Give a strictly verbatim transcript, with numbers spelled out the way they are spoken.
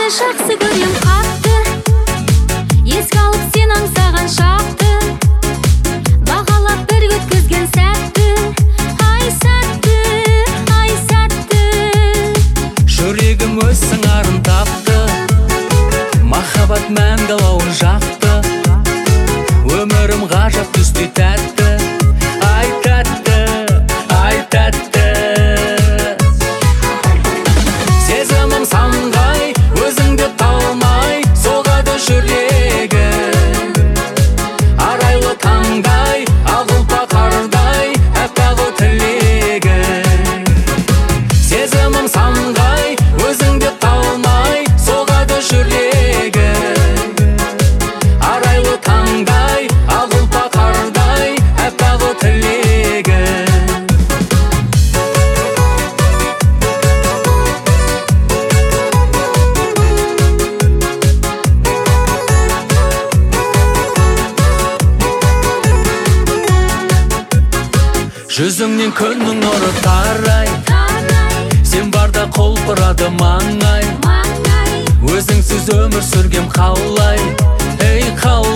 сені жақсы көрем қатты, еске алып сен аңсаған шақты, бағалап бір өткізген сәтті, ай сәтті, ай сәтті. Жүрегім өз сыңарын тапты, махаббат мәңгілауын жақты, өмірім ғажап түсті тәтті, ай тәтті, ай тәтті. Сезімім самғай, өзіңді талмай, соғады жүрегім. Арайлы таңдай, ақ ұлпа қардай, әппақ тілегім. Сезімім самғай, өзіңді талмай, соғады жүрегім. Арайлы таңдай, ақ ұлпа қардай, әппақ тілегім. Жүзіңнен күннің нұры тарай, сен барда құлпырады маңай, өзіңсіз өмір сүргем қалай, ей қалай.